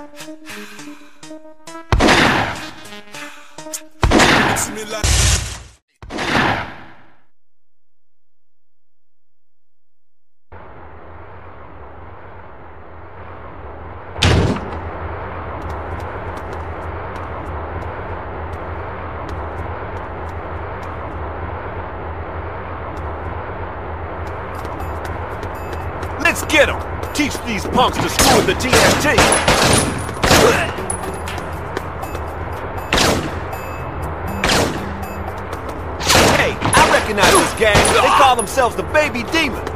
Let's get them! Teach these punks to screw with the TNT! Hey, I recognize this gang. They call themselves the Baby Demons.